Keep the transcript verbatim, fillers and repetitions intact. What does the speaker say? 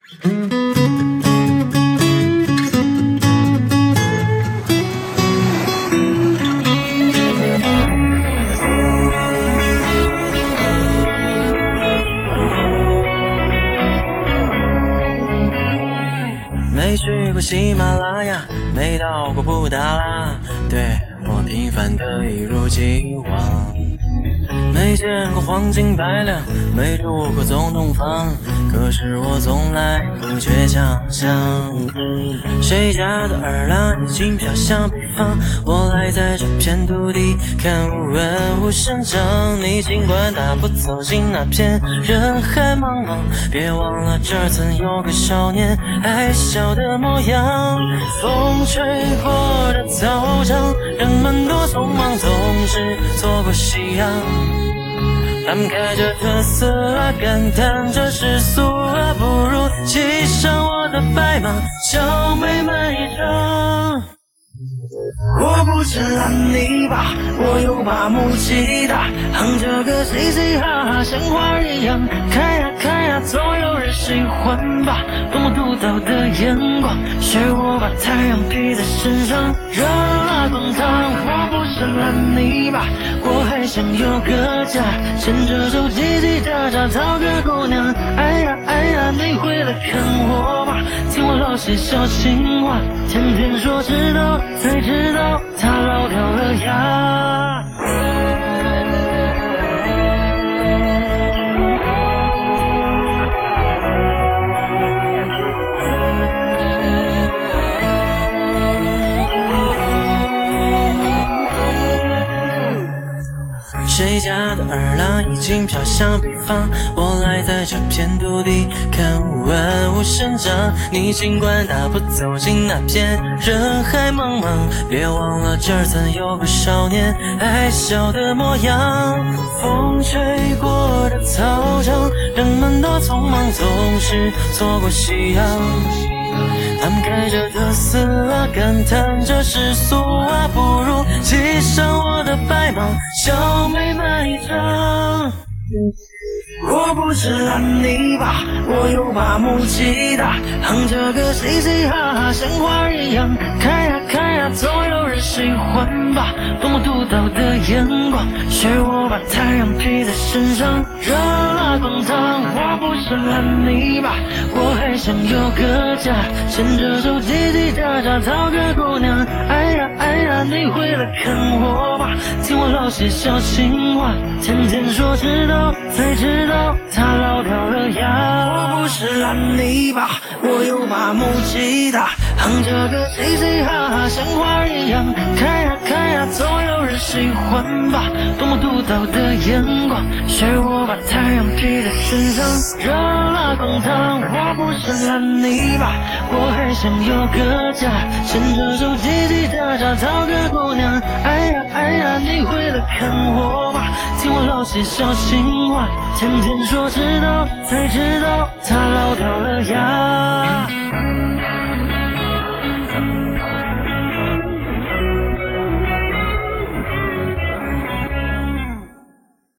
没去过喜马拉雅，没到过布达拉，对我平凡的一如既往。没见过黄金百两，没住过总统房，可是我从来不缺强项。谁家的儿郎已经飘向北方，我来在这片土地看无人物生长。你尽管大步走进那片人海茫茫，别忘了这儿曾有个少年爱笑的模样。风吹过的操场，人们多匆忙，总是错过夕阳。他们开着特斯拉，感叹这世俗啊，不如骑上我的白马，小美满一场。我不是烂泥巴，我有把木吉他，哼着歌嘻嘻哈哈，像花儿一样开呀开呀，总有人喜欢吧。多么独到的眼光，学我把太阳披在身上，热辣滚烫。我不是烂泥巴，我还想有个家，牵着手叽叽喳喳讨个姑娘。哎呀哎呀，你回来看我吧，听我老些小情话，天天说知道才知道他老掉了牙。谁家的儿郎已经飘向北方，我来在这片土地看万物生长。你尽管大步走进那片人海茫茫，别忘了这儿曾有个少年爱笑的模样。风吹过的操场，人们都匆忙，总是错过夕阳。他们开着特斯拉，感叹这世俗啊，不如骑上我的白马，小美满一场。我不是烂泥巴，我有把木吉他，哼着歌嘻嘻哈哈，像花儿一样开呀开呀，总有人喜欢吧。多么独到的眼光，学我把太阳披在身上，热辣滚烫。我不是烂泥巴，我还想有个家，牵着手叽叽喳喳讨个姑娘。哎呀哎呀，你回来看我吧，听我老些小情话，天天说知道才知道他老掉了牙。我不是烂泥巴，我有把木吉他，哼着歌嘻嘻哈哈，像花儿一样开呀开呀，总有人喜欢吧。多么独到的眼光，学我把太阳披在身上，热辣滚烫。我不是烂泥巴，我还想有个家，牵着手叽叽喳喳讨个姑娘。哎呀哎呀，你回来看我吧，听我老些小情话，天天说知道才知道他老掉了牙。